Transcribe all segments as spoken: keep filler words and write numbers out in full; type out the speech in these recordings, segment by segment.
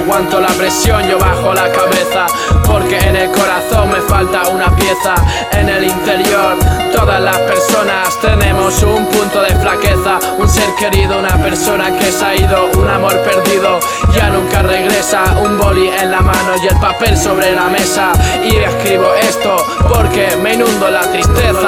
aguanto la presión, yo bajo la cabeza, porque en el corazón me falta una pieza. En el interior todas las personas tenemos un punto de flaqueza, un ser querido, una persona que se ha ido, un amor perdido, ya nunca regresa. Un boli en la mano y el papel sobre la mesa, y escribo esto porque me inundo la tristeza.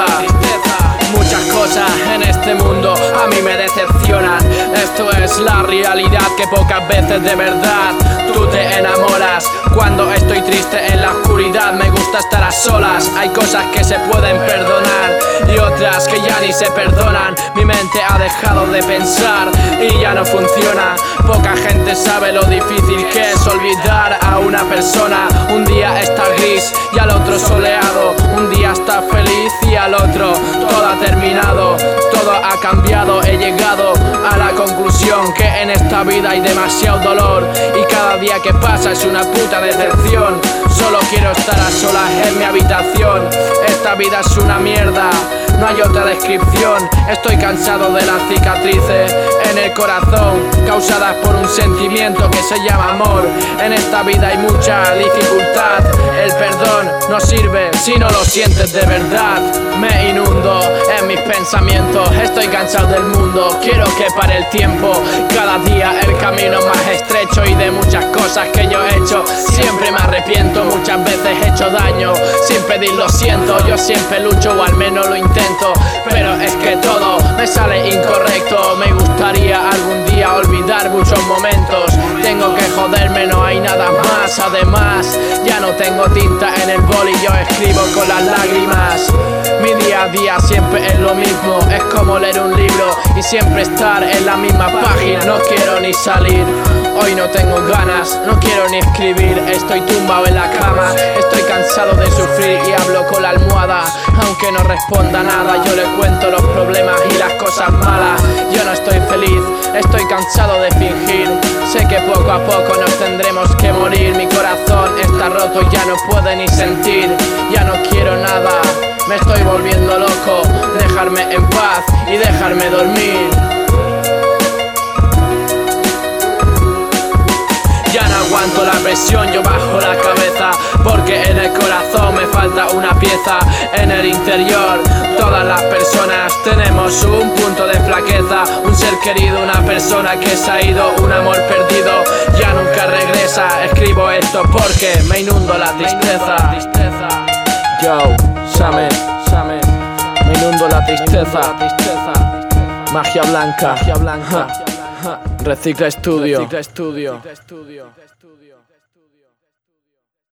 Muchas cosas en este mundo a mí me decepcionan. Esto es la realidad, que pocas veces de verdad tú te enamoras. Cuando estoy triste en la oscuridad me gusta estar a solas. Hay cosas que se pueden perdonar y otras que ya ni se perdonan. Mi mente ha dejado de pensar y ya no funciona. Poca gente sabe lo difícil que es olvidar a una persona. Un día está gris y al otro soleado. Un día está feliz y al otro todo ha terminado, todo ha cambiado. He llegado a la conclusión que en esta vida hay demasiado dolor y cada día que pasa es una puta decepción. Solo quiero estar a solas en mi habitación. Esta vida es una mierda, no hay otra descripción. Estoy cansado de las cicatrices en el corazón causadas por un sentimiento que se llama amor. En esta vida hay mucha dificultad. El perdón no sirve si no lo sientes de verdad. Me inundo en mis pensamientos, estoy cansado del mundo. Quiero que pare el tiempo, cada día el camino más estrecho. Y de muchas cosas que yo he hecho siempre me arrepiento. Muchas veces he hecho daño sin pedir lo siento. Yo siempre lucho o al menos lo intento, pero es que todo me sale incorrecto. Me gustaría algún día olvidar muchos momentos. Tengo que joderme, no hay nada más. Además ya no tengo tinta en el boli, yo escribo con las lágrimas. Mi día a día siempre es lo mismo, es como leer un libro y siempre estar en la misma página. No quiero ni salir, hoy no tengo ganas, no quiero ni escribir. Estoy tumbado en la cama, estoy cansado de sufrir y hablo con la almohada. Aunque no responda nada, yo le cuento los problemas y las cosas malas. Yo no estoy feliz, estoy cansado de fingir. Sé que poco a poco nos tendremos que morir. Mi corazón está roto, ya no puede ni sentir. Ya no quiero nada, me estoy volviendo loco. Dejarme en paz y dejarme dormir. Ya no aguanto la presión, yo bajo la cabeza, porque en el corazón me falta una pieza. En el interior todas las personas tenemos un punto de flaqueza, un ser querido, una persona que se ha ido, un amor perdido, ya nunca regresa. Escribo esto porque me inundo la tristeza. Yo, Samet, Samet, me inundo la tristeza. Magia blanca, magia blanca. Recicla Estudio. Recicla Estudio.